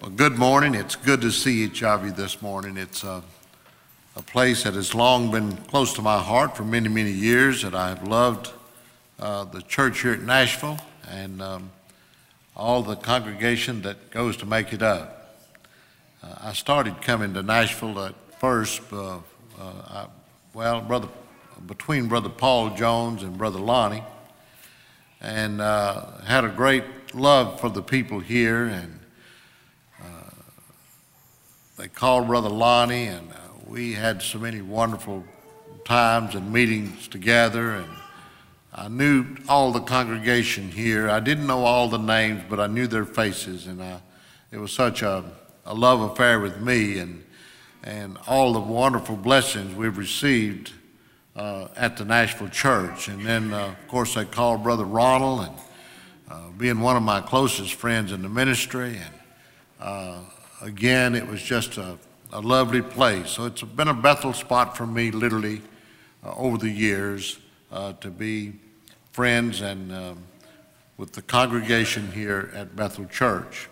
Well, good morning. It's good to see each of you this morning. It's a place that has long been close to my heart for many, many years, that I've loved the church here at Nashville and all the congregation that goes to make it up. I started coming to Nashville at first, between Brother Paul Jones and Brother Lonnie, and had a great love for the people here. And they called Brother Lonnie, and we had so many wonderful times and meetings together. And I knew all the congregation here. I didn't know all the names, but I knew their faces, and it was such a love affair with me, and all the wonderful blessings we've received at the Nashville church. And then, of course, they called Brother Ronald, and being one of my closest friends in the ministry. And again, it was just a lovely place. So it's been a Bethel spot for me, literally, over the years, to be friends and with the congregation here at Bethel Church.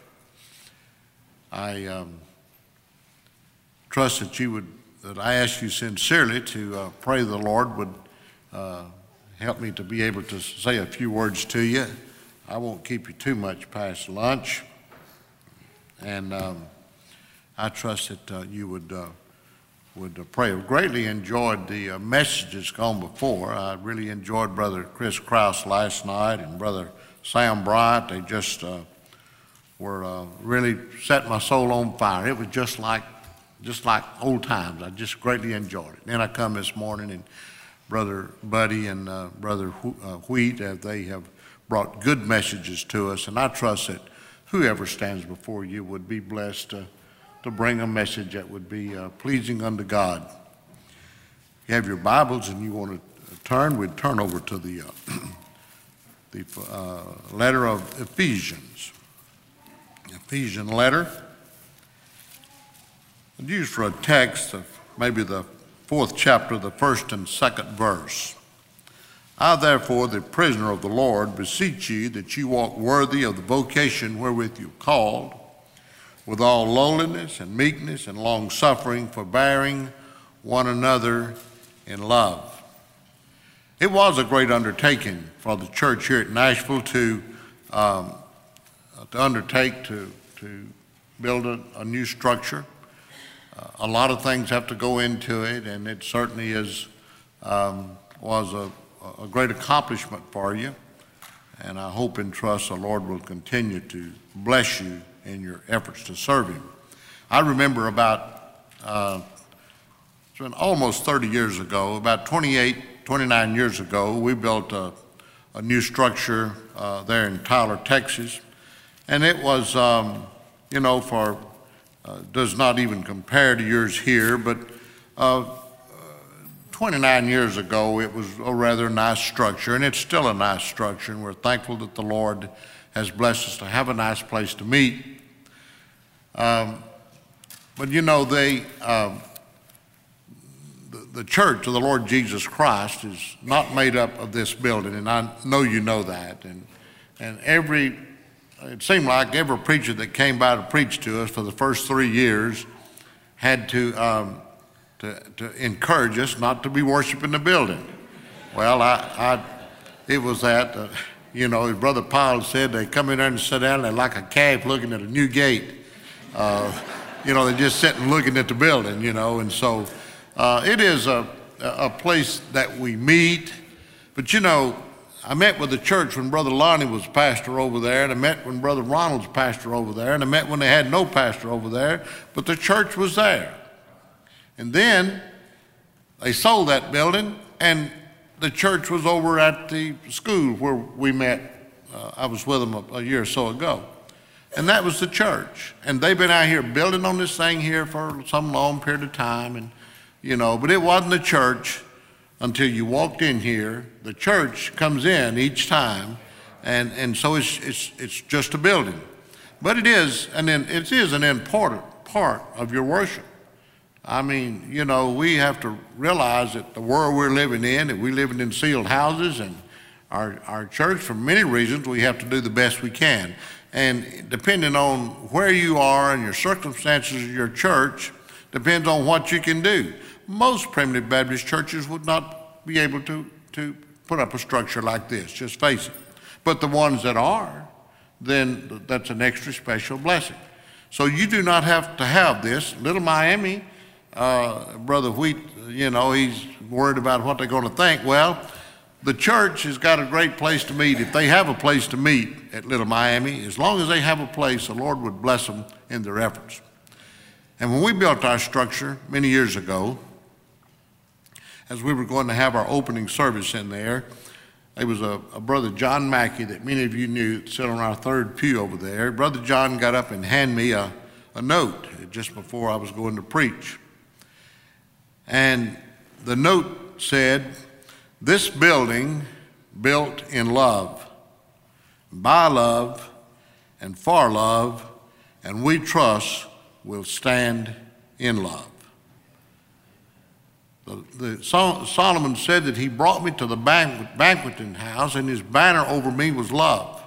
I trust that I ask you sincerely to pray the Lord would help me to be able to say a few words to you. I won't keep you too much past lunch. And I trust that you would pray. I've greatly enjoyed the messages gone before. I really enjoyed Brother Chris Krause last night and Brother Sam Bryant. They just were really setting my soul on fire. It was just like old times. I just greatly enjoyed it. Then I come this morning, and Brother Buddy and Brother Wheat, they have brought good messages to us, and I trust that whoever stands before you would be blessed to bring a message that would be pleasing unto God. If you have your Bibles and you want to turn, we'd turn over to the letter of Ephesians. Ephesian letter. I'd use for a text of maybe the 4th chapter, the 1st and 2nd verse. I, therefore, the prisoner of the Lord, beseech you that you walk worthy of the vocation wherewith you are called, with all lowliness and meekness and long-suffering, forbearing one another in love. It was a great undertaking for the church here at Nashville to undertake to build a new structure. A lot of things have to go into it, and it certainly was a great accomplishment for you. And I hope and trust the Lord will continue to bless you in your efforts to serve Him. I remember it's been almost 30 years ago, about 29 years ago, we built a new structure there in Tyler, Texas. And it was, does not even compare to yours here, but 29 years ago, it was a rather nice structure, and it's still a nice structure, and we're thankful that the Lord has blessed us to have a nice place to meet. But the church of the Lord Jesus Christ is not made up of this building, and I know you know that. And it seemed like every preacher that came by to preach to us for the first 3 years had to encourage us not to be worshiping the building. Well, it was that, as Brother Powell said, they come in there and sit down, and they're like a calf looking at a new gate. They're just sitting looking at the building, and so it is a place that we meet. But, I met with the church when Brother Lonnie was pastor over there, and I met when Brother Ronald's pastor over there, and I met when they had no pastor over there, but the church was there. And then they sold that building, and the church was over at the school where we met. I was with them a year or so ago. And that was the church. And they've been out here building on this thing here for some long period of time. And, but it wasn't the church until you walked in here. The church comes in each time. And so it's just a building. But it is an important part of your worship. I mean, we have to realize that the world we're living in, that we're living in sealed houses, and our church, for many reasons, we have to do the best we can. And depending on where you are and your circumstances of your church, depends on what you can do. Most Primitive Baptist churches would not be able to put up a structure like this, just face it. But the ones that are, then that's an extra special blessing. So you do not have to have this. Little Miami, Brother Wheat, he's worried about what they're going to think. Well, the church has got a great place to meet. If they have a place to meet at Little Miami, as long as they have a place, the Lord would bless them in their efforts. And when we built our structure many years ago, as we were going to have our opening service in there, there was a Brother John Mackey that many of you knew, sitting on our third pew over there. Brother John got up and handed me a note just before I was going to preach. And the note said, "This building built in love, by love, and for love, and we trust will stand in love." Solomon said that he brought me to the banqueting house, and his banner over me was love.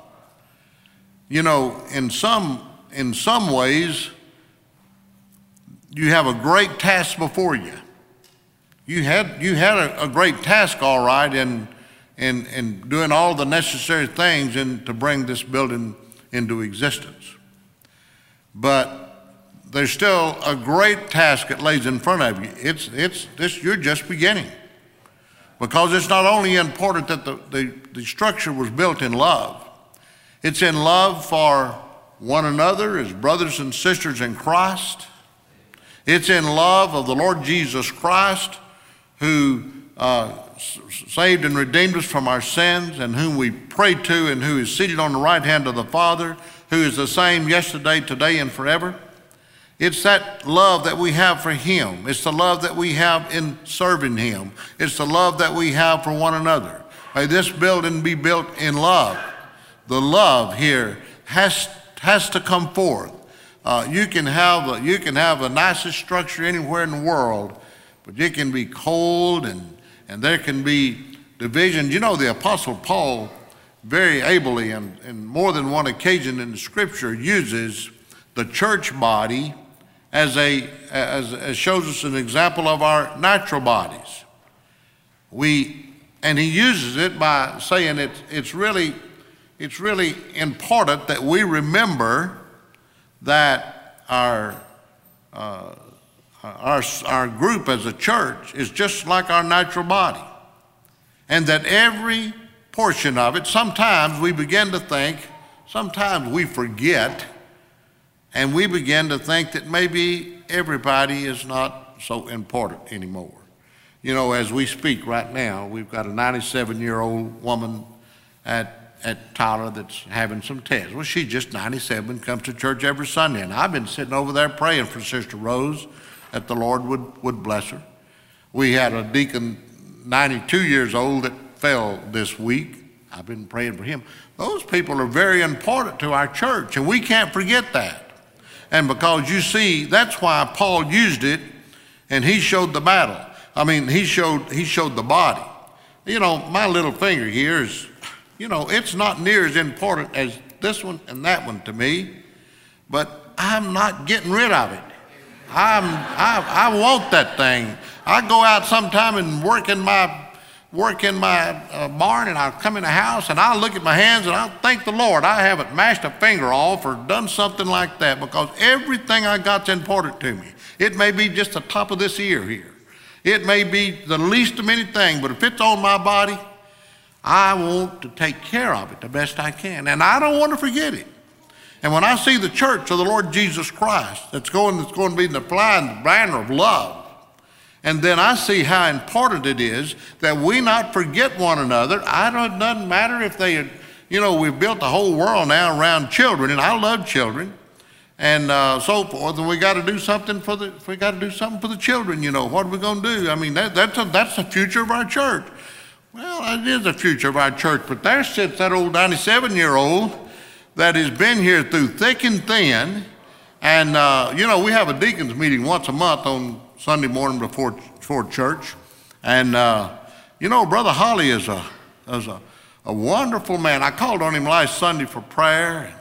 In some ways, you have a great task before you. You had a great task, all right, in doing all the necessary things to bring this building into existence. But there's still a great task that lays in front of you. You're just beginning. Because it's not only important that the structure was built in love, it's in love for one another as brothers and sisters in Christ. It's in love of the Lord Jesus Christ, who saved and redeemed us from our sins, and whom we pray to, and who is seated on the right hand of the Father, who is the same yesterday, today, and forever. It's that love that we have for Him. It's the love that we have in serving Him. It's the love that we have for one another. May this building be built in love. The love here has to come forth. You can have the nicest structure anywhere in the world, but it can be cold and there can be division. The Apostle Paul very ably and more than one occasion in the Scripture uses the church body as shows us an example of our natural bodies. And he uses it by saying it's really important that we remember that our group as a church is just like our natural body, and that every portion of it, sometimes we begin to think, sometimes we forget, and we begin to think that maybe everybody is not so important anymore. As we speak right now, we've got a 97-year-old woman at Tyler that's having some tests. Well, she's just 97, comes to church every Sunday, and I've been sitting over there praying for Sister Rose that the Lord would bless her. We had a deacon, 92 years old, that fell this week. I've been praying for him. Those people are very important to our church, and we can't forget that. And because you see, that's why Paul used it, and he showed the battle. He showed the body. My little finger here is, it's not near as important as this one and that one to me, but I'm not getting rid of it. I want that thing. I go out sometime and work in my barn, and I'll come in the house and I'll look at my hands and I'll thank the Lord I haven't mashed a finger off or done something like that, because everything I got's important to me. It may be just the top of this ear here. It may be the least of anything, but if it's on my body, I want to take care of it the best I can, and I don't want to forget it. And when I see the church of the Lord Jesus Christ that's going to be flying the banner of love, and then I see how important it is that we not forget one another. It doesn't matter if we've built the whole world now around children, and I love children, and so forth. And we got to do something for the children. What are we going to do? That's the future of our church. Well, it is the future of our church, but there sits that old 97-year-old that has been here through thick and thin, and we have a deacons meeting once a month on Sunday morning before church, and Brother Holly is a wonderful man. I called on him last Sunday for prayer,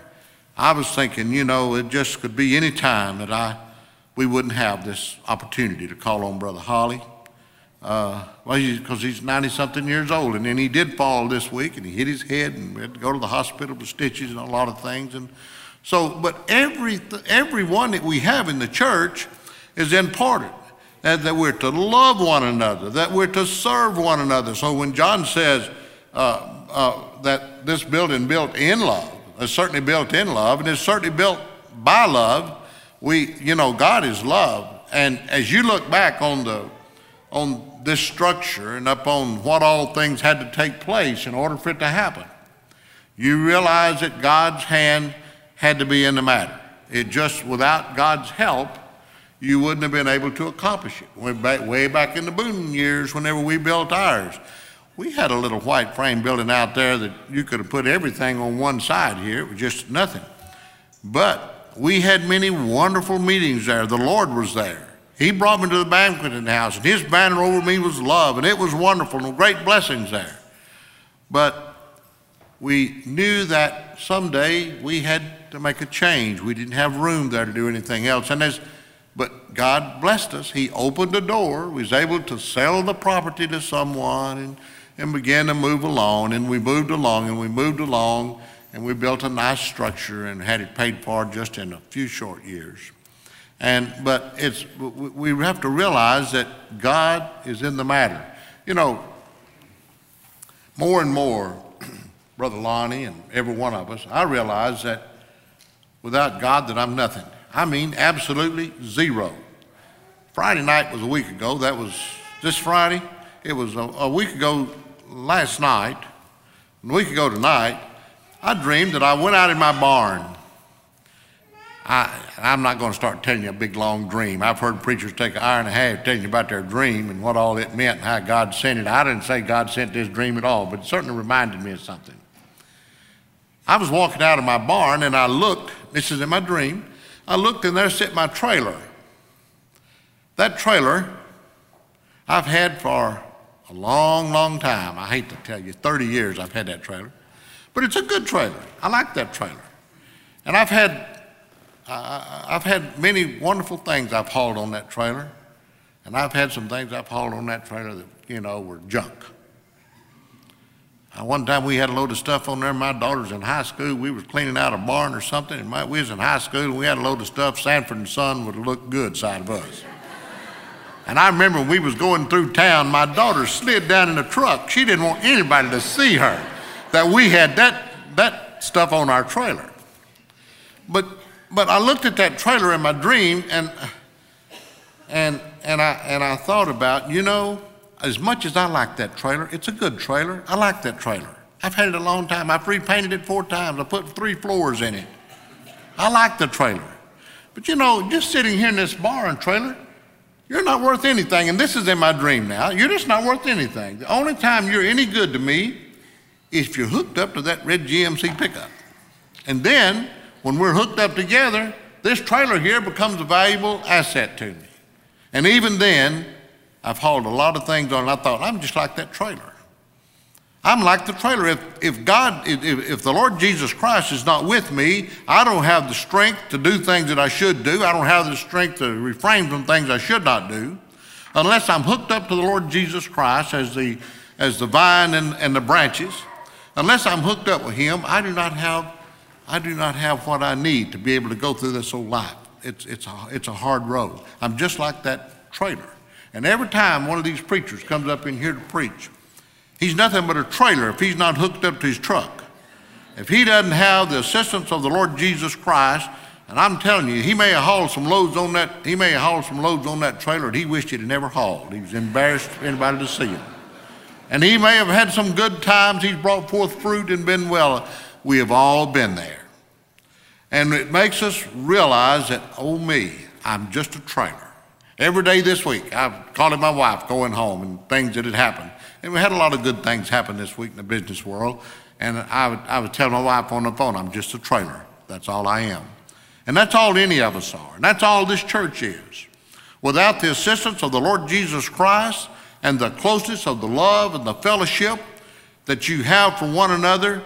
I was thinking, you know, it just could be any time that we wouldn't have this opportunity to call on Brother Holly. Because he's 90-something years old, and then he did fall this week, and he hit his head, and we had to go to the hospital with stitches and a lot of things. And so, but everyone that we have in the church is important, and that we're to love one another, that we're to serve one another. So when John says that this building built in love, it's certainly built in love, and it's certainly built by love. God is love, and as you look back on this structure and upon what all things had to take place in order for it to happen, you realize that God's hand had to be in the matter. It just, without God's help, you wouldn't have been able to accomplish it. Way back in the Boone years, whenever we built ours, we had a little white frame building out there that you could have put everything on one side here. It was just nothing. But we had many wonderful meetings there. The Lord was there. He brought me to the banqueting house, and his banner over me was love, and it was wonderful, and great blessings there. But we knew that someday we had to make a change. We didn't have room there to do anything else. But God blessed us. He opened the door. We was able to sell the property to someone and began to move along, and we moved along, and we moved along, and we built a nice structure and had it paid for just in a few short years. But we have to realize that God is in the matter. You know, more and more, Brother Lonnie and every one of us, I realize that without God that I'm nothing. I mean, absolutely zero. Friday night was a week ago. That was this Friday. It was a week ago last night. And a week ago tonight, I dreamed that I went out in my barn. I'm not going to start telling you a big, long dream. I've heard preachers take an hour and a half telling you about their dream and what all it meant and how God sent it. I didn't say God sent this dream at all, but it certainly reminded me of something. I was walking out of my barn, and I looked. This is in my dream. I looked, and there sat my trailer. That trailer I've had for a long, long time. I hate to tell you, 30 years I've had that trailer. But it's a good trailer. I like that trailer. And I've had many wonderful things I've hauled on that trailer, and I've had some things I've hauled on that trailer that, were junk. One time we had a load of stuff on there. My daughter's in high school. We was cleaning out a barn or something, and we was in high school, and we had a load of stuff. Sanford and Son would look good side of us. And I remember when we was going through town, my daughter slid down in the truck. She didn't want anybody to see her, that we had that stuff on our trailer. But I looked at that trailer in my dream, and I thought about, as much as I like that trailer, it's a good trailer. I like that trailer. I've had it a long time. I've repainted it 4 times. I put 3 floors in it. I like the trailer. But just sitting here in this barn trailer, you're not worth anything. And this is in my dream now. You're just not worth anything. The only time you're any good to me is if you're hooked up to that red GMC pickup. And then, when we're hooked up together, this trailer here becomes a valuable asset to me. And even then, I've hauled a lot of things on, and I thought, I'm just like that trailer. I'm like the trailer. If the Lord Jesus Christ is not with me, I don't have the strength to do things that I should do. I don't have the strength to refrain from things I should not do. Unless I'm hooked up to the Lord Jesus Christ as the vine and the branches, unless I'm hooked up with him, I do not have what I need to be able to go through this whole life. It's a hard road. I'm just like that trailer. And every time one of these preachers comes up in here to preach, he's nothing but a trailer if he's not hooked up to his truck. If he doesn't have the assistance of the Lord Jesus Christ, and I'm telling you, he may have hauled some loads on that trailer that he wished he'd never hauled. He was embarrassed for anybody to see him. And he may have had some good times. He's brought forth fruit and been well. We have all been there. And it makes us realize that, oh me, I'm just a trailer. Every day this week, I've called my wife going home and things that had happened. And we had a lot of good things happen this week in the business world. And I would tell my wife on the phone, I'm just a trailer. That's all I am. And that's all any of us are. And that's all this church is. Without the assistance of the Lord Jesus Christ and the closeness of the love and the fellowship that you have for one another,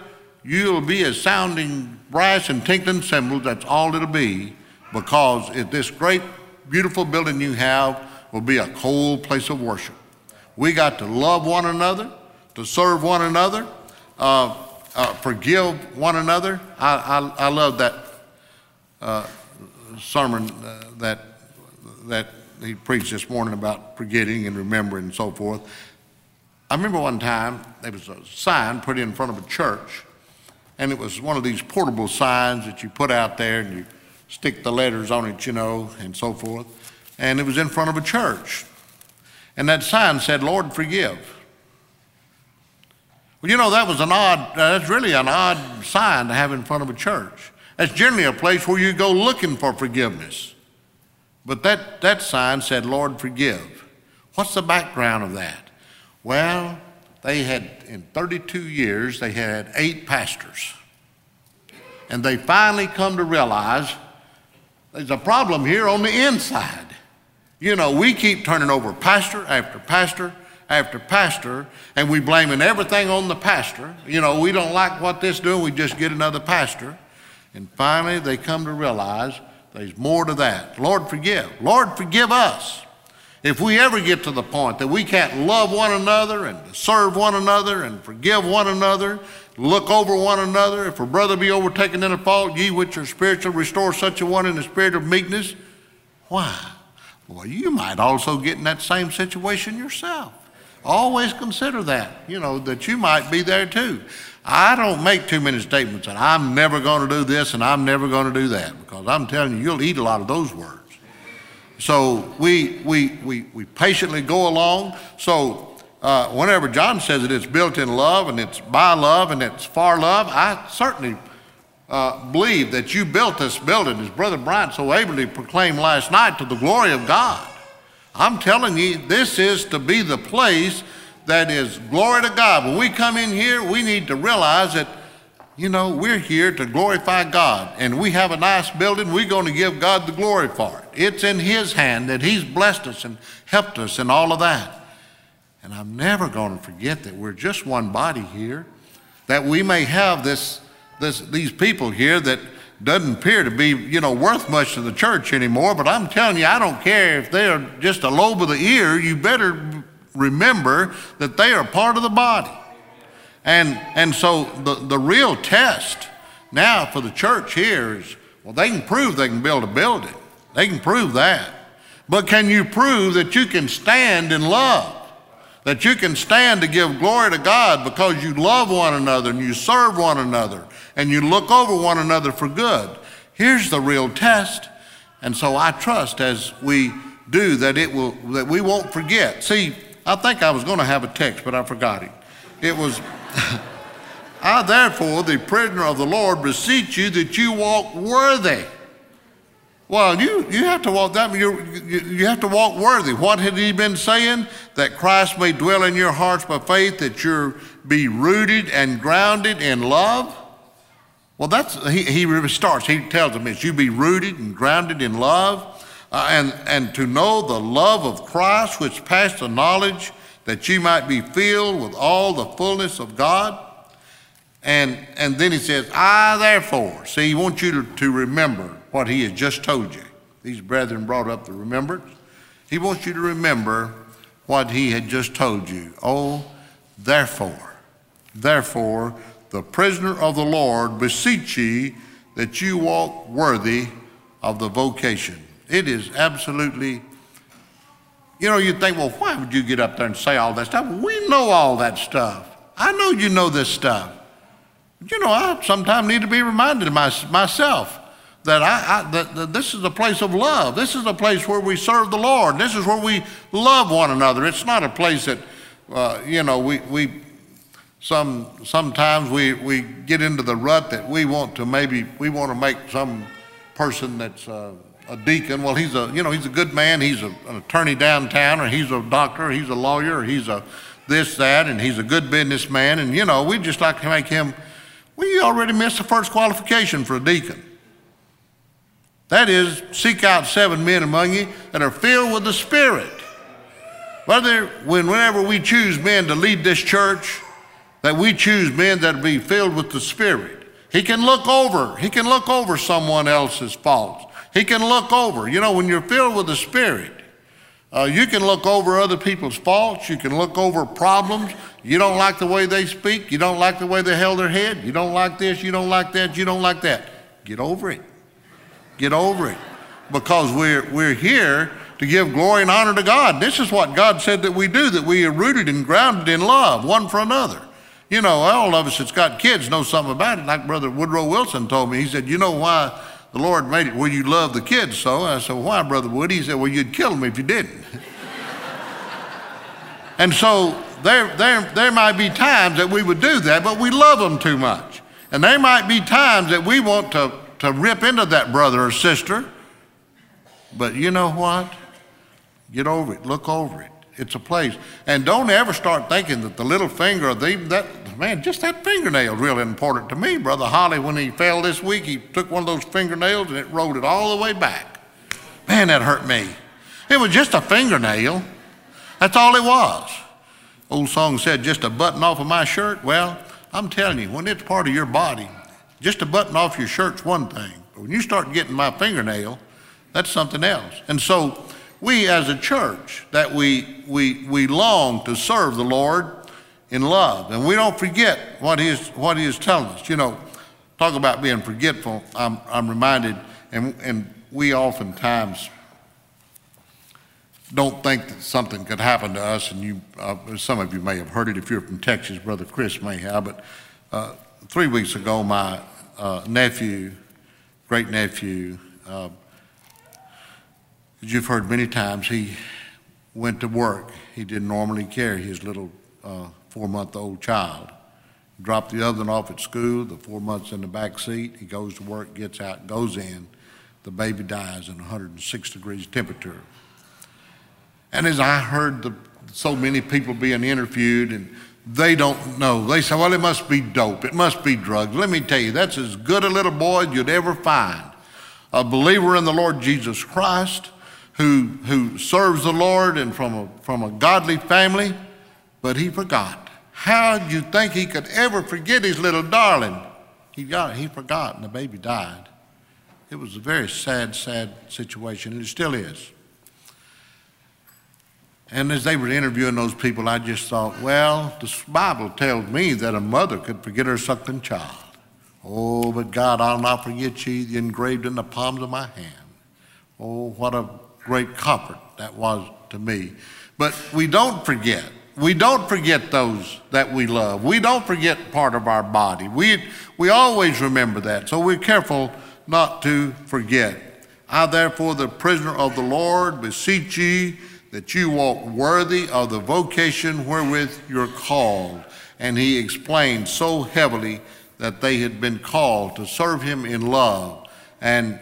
you'll be as sounding brass and tinkling cymbals. That's all it'll be, because this great, beautiful building you have will be a cold place of worship. We got to love one another, to serve one another, forgive one another. I love that sermon that he preached this morning about forgetting and remembering and so forth. I remember one time there was a sign put in front of a church, and it was one of these portable signs that you put out there and you stick the letters on it, and so forth. And it was in front of a church. And that sign said, "Lord, forgive." Well, that's really an odd sign to have in front of a church. That's generally a place where you go looking for forgiveness. But that sign said, "Lord, forgive." What's the background of that? Well, they had, in 32 years, they had 8 pastors. And they finally come to realize there's a problem here on the inside. We keep turning over pastor after pastor after pastor, and we blaming everything on the pastor. We don't like what this doing, we just get another pastor. And finally, they come to realize there's more to that. Lord, forgive. Lord, forgive us. If we ever get to the point that we can't love one another and serve one another and forgive one another, look over one another, if a brother be overtaken in a fault, ye which are spiritual, restore such a one in the spirit of meekness. Why? Well, you might also get in that same situation yourself. Always consider that, that you might be there too. I don't make too many statements that I'm never going to do this and I'm never going to do that, because I'm telling you, you'll eat a lot of those words. So we patiently go along. So whenever John says that it's built in love and it's by love and it's for love, I certainly believe that you built this building, as Brother Bryant so ably proclaimed last night, to the glory of God. I'm telling you, this is to be the place that is glory to God. When we come in here, we need to realize that, we're here to glorify God. And we have a nice building. We're going to give God the glory for it. It's in His hand that He's blessed us and helped us and all of that. And I'm never going to forget that we're just one body here, that we may have these people here that doesn't appear to be, worth much to the church anymore. But I'm telling you, I don't care if they're just a lobe of the ear. You better remember that they are part of the body. And so the real test now for the church here is, well, they can prove they can build a building. They can prove that. But can you prove that you can stand in love? That you can stand to give glory to God because you love one another and you serve one another and you look over one another for good. Here's the real test. And so I trust as we do that we won't forget. See, I think I was going to have a text, but I forgot it. It was, I therefore, the prisoner of the Lord, beseech you that you walk worthy. Well, you have to walk that. You have to walk worthy. What had he been saying? That Christ may dwell in your hearts by faith, that you be rooted and grounded in love. Well, he starts. He tells them it's you be rooted and grounded in love, and to know the love of Christ, which passed the knowledge, that you might be filled with all the fullness of God. And then he says, I therefore. See, he wants you to remember what he has just told you. These brethren brought up the remembrance. He wants you to remember what he had just told you. Oh, therefore, the prisoner of the Lord, beseech ye that you walk worthy of the vocation. It is absolutely, you'd think, well, why would you get up there and say all that stuff? We know all that stuff. I know you know this stuff. But I sometimes need to be reminded of myself that that this is a place of love. This is a place where we serve the Lord. This is where we love one another. It's not a place that, sometimes we get into the rut that we want to make some person that's a deacon. Well, he's a good man. He's an attorney downtown, or he's a doctor, or he's a lawyer, or he's a this, that, and he's a good businessman. And, we just like to make him, we already missed the first qualification for a deacon. That is, seek out 7 men among you that are filled with the Spirit. Whenever we choose men to lead this church, that we choose men that be filled with the Spirit. He can look over someone else's faults. He can look over. You know, when you're filled with the Spirit, you can look over other people's faults. You can look over problems. You don't like the way they speak. You don't like the way they held their head. You don't like this. You don't like that. You don't like that. Get over it. Get over it. Because we're here to give glory and honor to God. This is what God said that we do, that we are rooted and grounded in love one for another. You know, all of us that's got kids know something about it. Like Brother Woodrow Wilson told me, he said, you know why the Lord made it where you love the kids so? And I said, why, Brother Wood? He said, well, you'd kill them if you didn't. And so there might be times that we would do that, but we love them too much. And there might be times that we want to rip into that brother or sister. But you know what? Get over it. Look over it. It's a place. And don't ever start thinking that the little finger, just that fingernail is really important to me. Brother Holly, when he fell this week, he took one of those fingernails and it rolled it all the way back. Man, that hurt me. It was just a fingernail. That's all it was. Old song said, just a button off of my shirt. Well, I'm telling you, when it's part of your body, just a button off your shirt's one thing. But when you start getting my fingernail, that's something else. And so we as a church, that we long to serve the Lord in love. And we don't forget what he is telling us. You know, talk about being forgetful. I'm reminded, and we oftentimes don't think that something could happen to us, and you, some of you may have heard it. If you're from Texas, Brother Chris may have, but 3 weeks ago, my great-nephew, as you've heard many times, he went to work. He didn't normally carry his little 4-month-old child. Dropped the other one off at school, the 4 months in the back seat. He goes to work, gets out, goes in. The baby dies in 106 degrees temperature. And as I heard so many people being interviewed, and they don't know. They say, well, it must be dope. It must be drugs. Let me tell you, that's as good a little boy as you'd ever find. A believer in the Lord Jesus Christ who serves the Lord and from a godly family, but he forgot. How did you think he could ever forget his little darling? He forgot, and the baby died. It was a very sad, sad situation, and it still is. And as they were interviewing those people, I just thought, well, the Bible tells me that a mother could forget her suckling child. Oh, but God, I'll not forget you, engraved in the palms of my hand. Oh, what a great comfort that was to me. But we don't forget. We don't forget those that we love. We don't forget part of our body. We always remember that. So we're careful not to forget. I, therefore, the prisoner of the Lord, beseech ye that you walk worthy of the vocation wherewith you're called. And he explained so heavily that they had been called to serve him in love and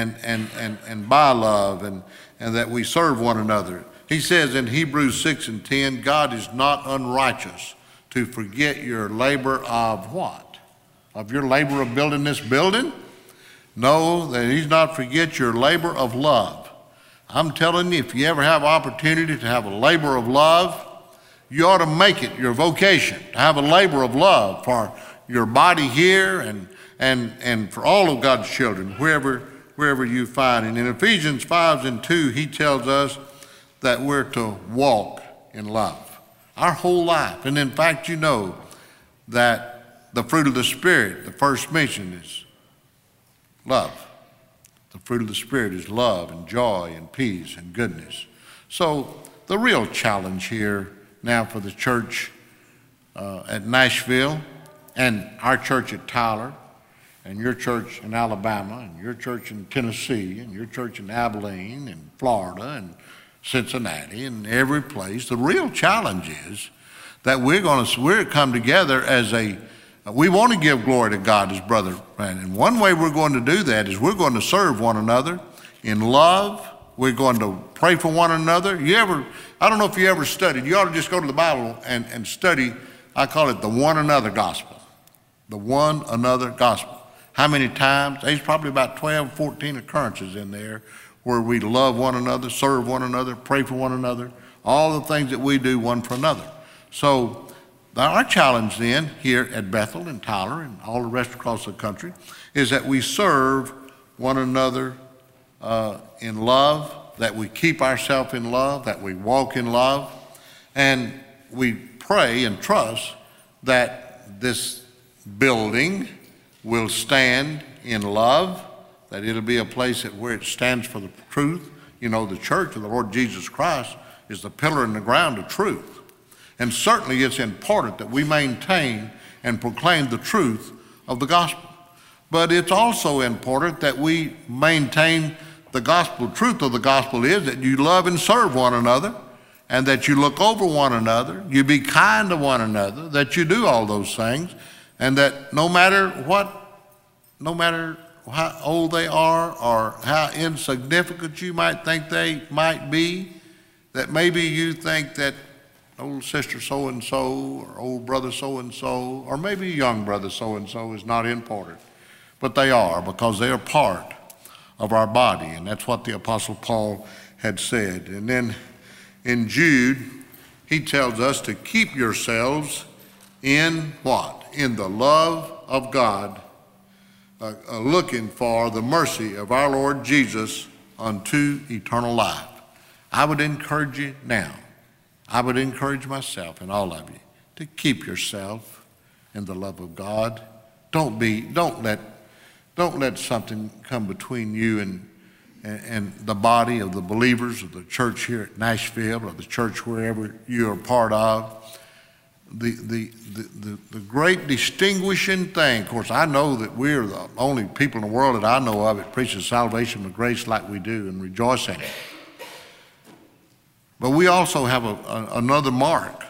by love, and that we serve one another. He says in Hebrews 6:10, God is not unrighteous to forget your labor of what? Of your labor of building this building? No, that he's not forget your labor of love. I'm telling you, if you ever have opportunity to have a labor of love, you ought to make it your vocation, to have a labor of love for your body here and for all of God's children, wherever you find. And in Ephesians 5:2, he tells us that we're to walk in love our whole life. And in fact, you know that the fruit of the Spirit, the first mention is love. The fruit of the Spirit is love and joy and peace and goodness. So the real challenge here now for the church at Nashville, and our church at Tyler, and your church in Alabama, and your church in Tennessee, and your church in Abilene, and Florida, and Cincinnati, and every place, the real challenge is that we're come together as we want to give glory to God as brother. And one way we're going to do that is we're going to serve one another in love. We're going to pray for one another. I don't know if you ever studied. You ought to just go to the Bible and study. I call it the one another gospel. The one another gospel. How many times? There's probably about 12, 14 occurrences in there where we love one another, serve one another, pray for one another, all the things that we do one for another. So Our challenge then here at Bethel and Tyler and all the rest across the country is that we serve one another in love, that we keep ourselves in love, that we walk in love, and we pray and trust that this building will stand in love, that it'll be a place where it stands for the truth. You know, the church of the Lord Jesus Christ is the pillar in the ground of truth. And certainly it's important that we maintain and proclaim the truth of the gospel. But it's also important that we maintain the gospel. Truth of the gospel is that you love and serve one another, and that you look over one another, you be kind to one another, that you do all those things, and that no matter how old they are or how insignificant you might think they might be, that maybe you think that old sister so-and-so or old brother so-and-so or maybe young brother so-and-so is not important. But they are, because they are part of our body, and that's what the Apostle Paul had said. And then in Jude, he tells us to keep yourselves in what? In the love of God, looking for the mercy of our Lord Jesus unto eternal life. I would encourage you now, I would encourage myself and all of you to keep yourself in the love of God. Don't let something come between you and the body of the believers of the church here at Nashville or the church wherever you are part of. The great distinguishing thing, of course, I know that we're the only people in the world that I know of that preaches salvation of grace like we do and rejoice in it. But we also have another mark.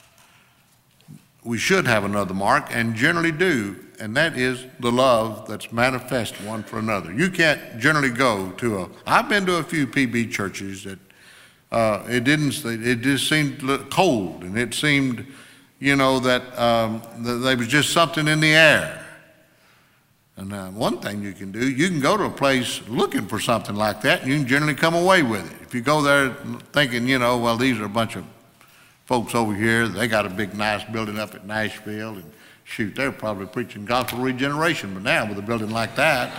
We should have another mark, and generally do, and that is the love that's manifest one for another. You can't generally go to I've been to a few PB churches that it just seemed cold, and it seemed, that there was just something in the air. And one thing you can do, you can go to a place looking for something like that, and you can generally come away with it. If you go there thinking, well, these are a bunch of folks over here, they got a big, nice building up at Nashville, and shoot, they're probably preaching gospel regeneration, but now with a building like that,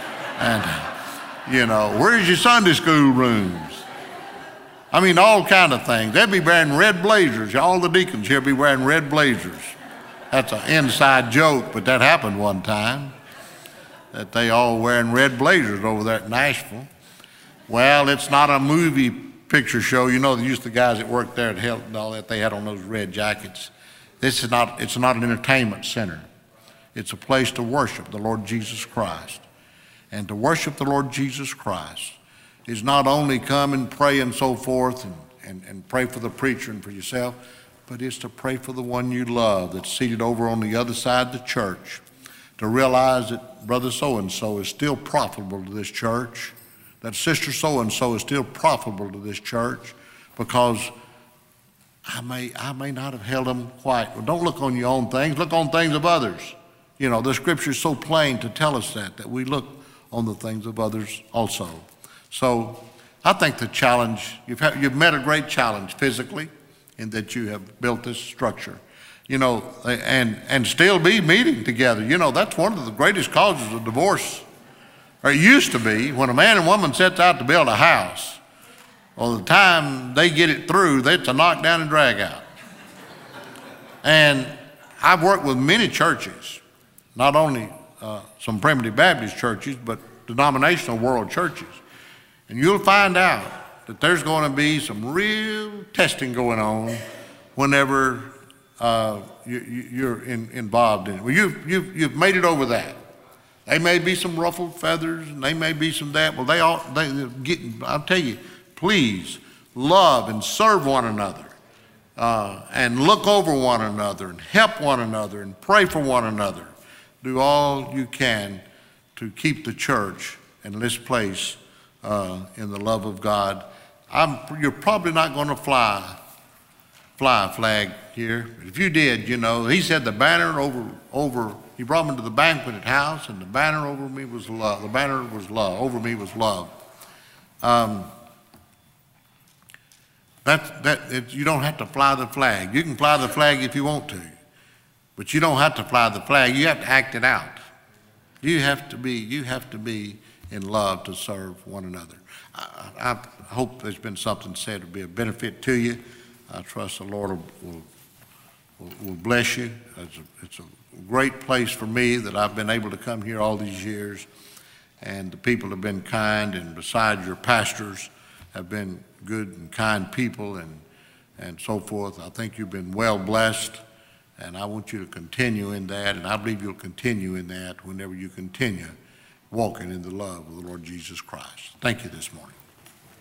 and, where's your Sunday school rooms? I mean, all kind of things. They'll be wearing red blazers. All the deacons here be wearing red blazers. That's an inside joke, but that happened one time, that they all wearing red blazers over there at Nashville. Well, it's not a movie picture show. The guys that worked there at Hilton and all that, they had on those red jackets. It's not an entertainment center. It's a place to worship the Lord Jesus Christ. And to worship the Lord Jesus Christ is not only come and pray and so forth and pray for the preacher and for yourself, but it's to pray for the one you love that's seated over on the other side of the church, to realize that brother so-and-so is still profitable to this church, that sister so-and-so is still profitable to this church, because I may not have held them quite. Well, don't look on your own things, look on things of others. The scripture is so plain to tell us that we look on the things of others also. So I think the challenge, you've met a great challenge physically in that you have built this structure, and still be meeting together. That's one of the greatest causes of divorce, or it used to be. When a man and woman sets out to build a house, well, the time they get it through, it's a knock down and drag out. And I've worked with many churches, not only some primitive Baptist churches, but denominational world churches. And you'll find out that there's going to be some real testing going on whenever you're involved in it. Well, you've made it over that. They may be some ruffled feathers, and they may be some that. Well, I'll tell you, please love and serve one another, and look over one another, and help one another, and pray for one another. Do all you can to keep the church and this place in the love of God. You're probably not going to fly a flag here. If you did, he said the banner over. He brought me to the banquet house, and the banner over me was love. The banner was love. Over me was love. You don't have to fly the flag. You can fly the flag if you want to. But you don't have to fly the flag. You have to act it out. You have to be in love to serve one another. I hope there's been something said to be a benefit to you. I trust the Lord will bless you. It's a great place for me that I've been able to come here all these years, and the people have been kind, and besides your pastors have been good and kind people and so forth. I think you've been well blessed, and I want you to continue in that, and I believe you'll continue in that whenever you continue walking in the love of the Lord Jesus Christ. Thank you this morning.